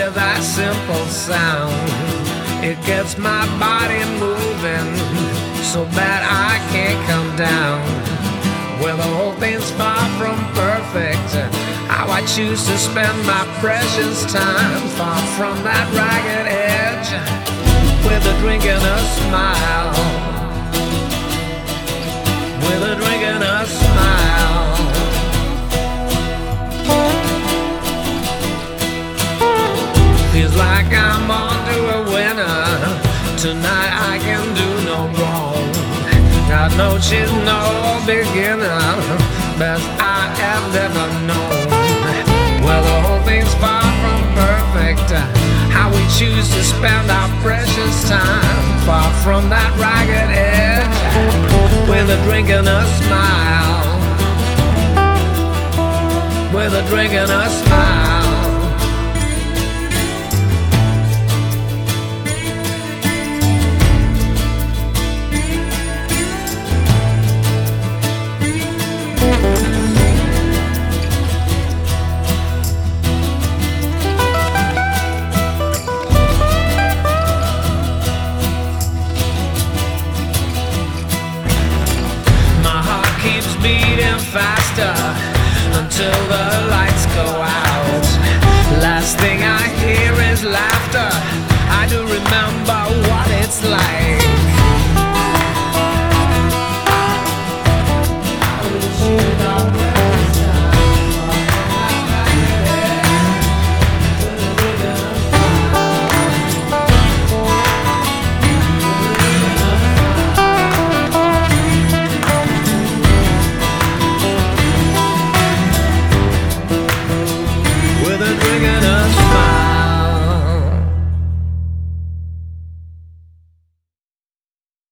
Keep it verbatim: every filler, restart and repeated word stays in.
with that simple sound. It gets my body moving so bad I can't come down. Well, the whole thing's far from perfect. How I choose to spend my precious time, far from that ragged edge, with a drink and a smile, with a drink and a smile. Feels like I'm on to a winner. Tonight I can do no wrong. God knows she's no beginner, best I have ever known. Well, the whole thing's far from perfect. How we choose to spend our precious time, far from that ragged edge, with a drink and a smile, with a drink and a smile. Beating faster until the lights go out. Last thing I hear is laughter. I do remember what it's like